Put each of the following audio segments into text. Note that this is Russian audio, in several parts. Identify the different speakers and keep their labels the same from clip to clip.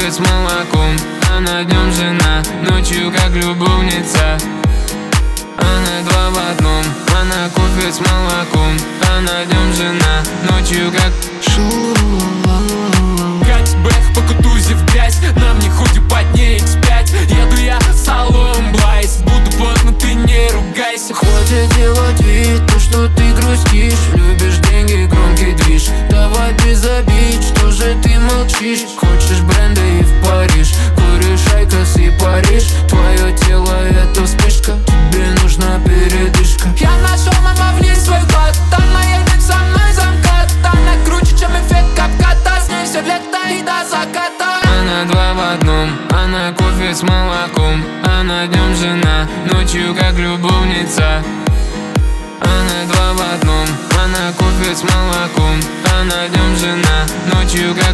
Speaker 1: кофе с молоком. Она днем жена, ночью как любовница. Она два в одном, она кофе с молоком. Она днем жена, ночью как
Speaker 2: Гать бэх по кутузе в грязь, нам не худи поднее X5. Еду я салон Блайс, буду поздно, ты не ругайся.
Speaker 3: Хватит делать вид, то что ты грустишь. Любишь деньги, громкий движ. Давай без обид, что же ты молчишь? Хочешь бренда и в Париж, куришь айкос и Париж. Твое тело это вспышка, тебе нужна передышка.
Speaker 2: Я нашел, мама, в ней свой клад. Она едет со мной замкат. Она круче, чем эффект капката. С ней все лето и до заката.
Speaker 1: Она два в одном, она кофе с молоком. Она днем жена, ночью как любовница. Она два в одном, она кофе с молоком. Она днем жена, ночью как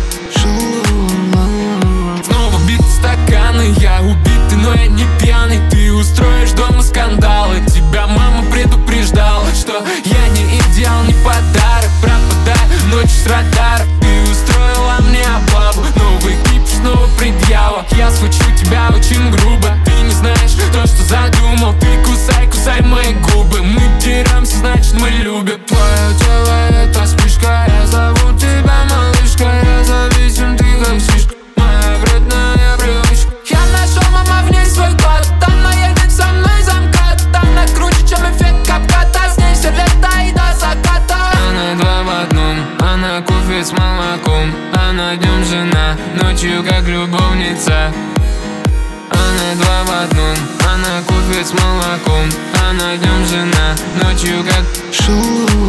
Speaker 2: Снова бит стаканы, я убитый, но я не пьяный. Ты устроишь дома скандалы. Тебя мама предупреждала, что я не идеал, не подарок. Пропадаю ночью с радара. Ты устроила мне облаву, новый клип, снова предъява. Я схвачу тебя очень грубо, ты не знаешь то, что задумал. Ты кусай, кусай мои губы. Мы деремся, значит мы любим.
Speaker 3: Твое тело это вспышка, я зову тебя малышка. Я зависим, ты как сишка, моя вредная привычка.
Speaker 2: Я нашел, мама, в ней свой клад. Она едет со мной замкат. Она круче, чем эффект капката. С ней все лето и до заката.
Speaker 1: Она два в одном, она кофе с молоком. Она днем жена, ночью как любовница. Она два в одном, она кофе с молоком. Она днем жена, ночью как